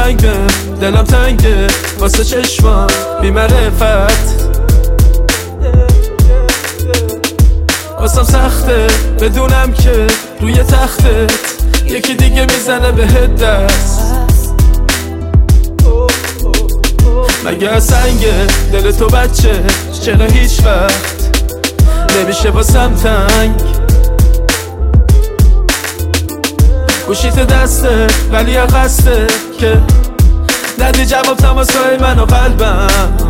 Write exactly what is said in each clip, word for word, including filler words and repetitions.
زنگه دلم تنگه واسه چشمان بی معرفت، واسم سخته بدونم که روی تختت یکی دیگه میزنه بهت دست. مگه از سنگه دل تو بچه چرا هیچ وقت نمیشه واسم تنگ؟ گوشیت دسته ولی قصده که ندی جواب تماسای من و قلبم.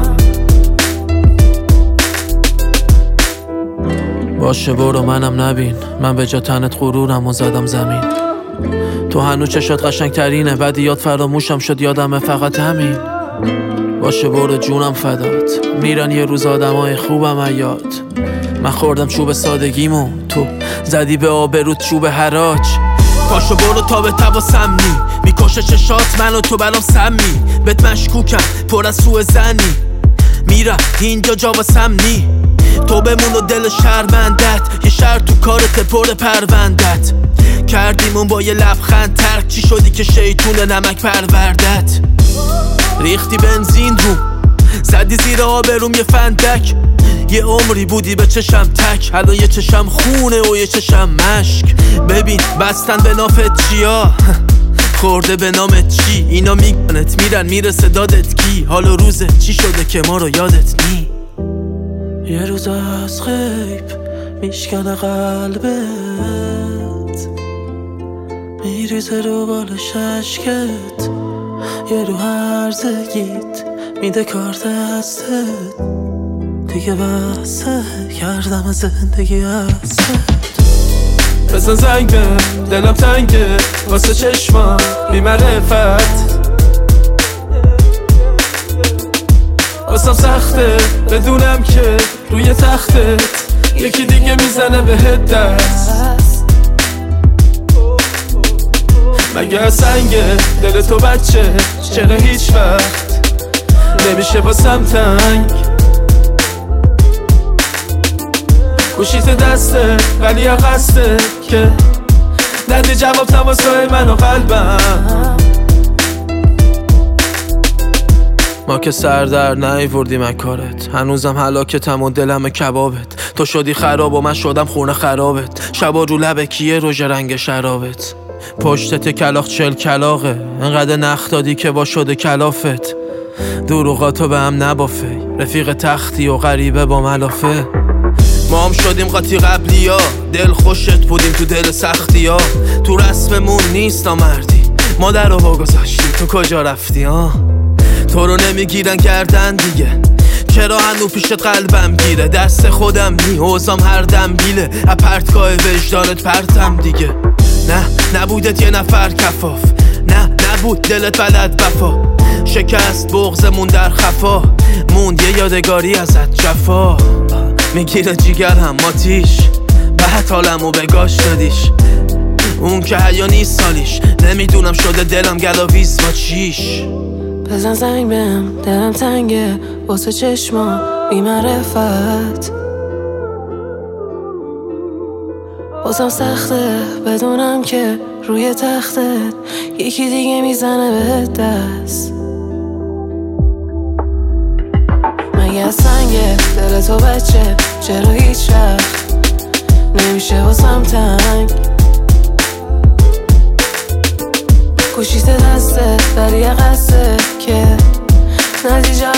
باشه برو منم نبین، من به جا تنت غرورم و زدم زمین. تو هنو چشات قشنگ ترینه ولی یاد فراموشم شد یادمه فقط همین. باشه برو جونم فدات، میرن یه روز آدمای خوبم یاد. من خوردم چوب سادگیمو تو زدی به آبروت چوب حراج. پاشو برو تا به تواسم نی میکشه چشات منو تو برام سمی. بهت مشکوکم پر از سوء زنی میرم اینجا جا واسم نی. تو بمون و دل شرمندت یه شر تو کارت پر پروندت. کردیمون با یه لبخند ترک چی شدی که شیطون نمک پروردت. ریختی بنزین رو زدی زیر آبروم یه فندک. یه عمری بودی به چشم تک، الان یه چشم خونه و یه چشم مشک. ببین بستن به نافت چیا خورده به نامت چی. اینا میگنت میرن میرسه دادت کی. حالا روزه چی شده که ما رو یادت نی. یه روز از غیب میشکنه قلبت میریزه رو بالش عشقت. یه رو هرزگیت میده کار دستت دیگه بسه کردم زندگی هستت. بزن زنگه دلم تنگه واسه چشمان بی معرفت، واسم سخته بدونم که روی تختت یکی دیگه میزنه بهت دست. مگه از سنگه دل تو بچه چرا هیچ وقت نمیشه واسم تنگ؟ گوشیت دسته ولی قصده که ندی جواب تماسای من و قلبم. ما که سر در نیوردیم از کارت، هنوزم هلاکتم و دلم کبابت. تو شدی خراب و من شدم خونه خرابت. شبا رو لبه کیه روژ رنگ شرابت. پشتت کلاخ چل کلاغه انقدر نخ دادی که با شده کلافت. دروغاتو به هم نبافه رفیق تختی و غریبه با ملافه. ما هم شدیم قاطی قبلی ها دل خوشت بودیم تو دل سختی ها. تو رسممون نیست نامردی مادر رو بگذاشتی تو کجا رفتی ها. تو رو نمیگیرن گردن دیگه چرا هنو پیشت قلبم گیره. دست خودم نی اوزام هر دم بیله اپرتگاه وجدانت پرتم دیگه. نه نبودت یه نفر کفاف، نه نبود دلت بلد وفا. شکست بغضمون در خفا موند یه یادگاری ازت جفا. میگیره جیگرم آتیش بعد حالمو بگاش دادیش. اون که حیا نیست سالیش نمیدونم شده دلم گلاویز با چیش. بزن زنگ بهم دلم تنگه واسه چشما بی معرفت، واسم سخته بدونم که روی تختت یکی دیگه میزنه بهت دست. مگه از سنگه دل تو بچه چرا هیچ وقت نمیشه واسم تنگ؟ گوشیت دسته ولی قصده که ندی جا